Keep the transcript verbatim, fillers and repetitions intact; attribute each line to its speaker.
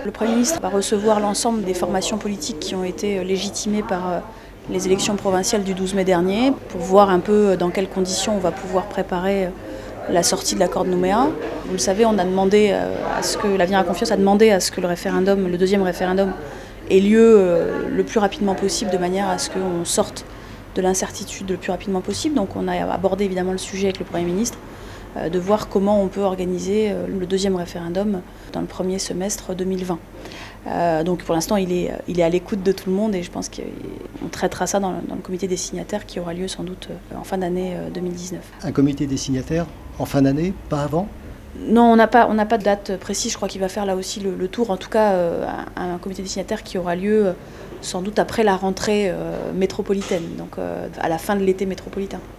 Speaker 1: Le Premier ministre va recevoir l'ensemble des formations politiques qui ont été légitimées par les élections provinciales du douze mai dernier pour voir un peu dans quelles conditions on va pouvoir préparer la sortie de l'accord de Nouméa. Vous le savez, on a demandé à ce que l'avenir à confiance a demandé à ce que le référendum, le deuxième référendum, ait lieu le plus rapidement possible de manière à ce qu'on sorte de l'incertitude le plus rapidement possible. Donc on a abordé évidemment le sujet avec le Premier ministre, de voir comment on peut organiser le deuxième référendum dans le premier semestre deux mille vingt. Euh, donc pour l'instant il est, il est à l'écoute de tout le monde et je pense qu'on traitera ça dans le, dans le comité des signataires qui aura lieu sans doute en fin d'année deux mille dix-neuf.
Speaker 2: Un comité des signataires en fin d'année, pas avant ?
Speaker 1: Non, on n'a pas, on n'a pas de date précise. Je crois qu'il va faire là aussi le, le tour, en tout cas euh, un, un comité des signataires qui aura lieu euh, sans doute après la rentrée euh, métropolitaine, donc euh, à la fin de l'été métropolitain.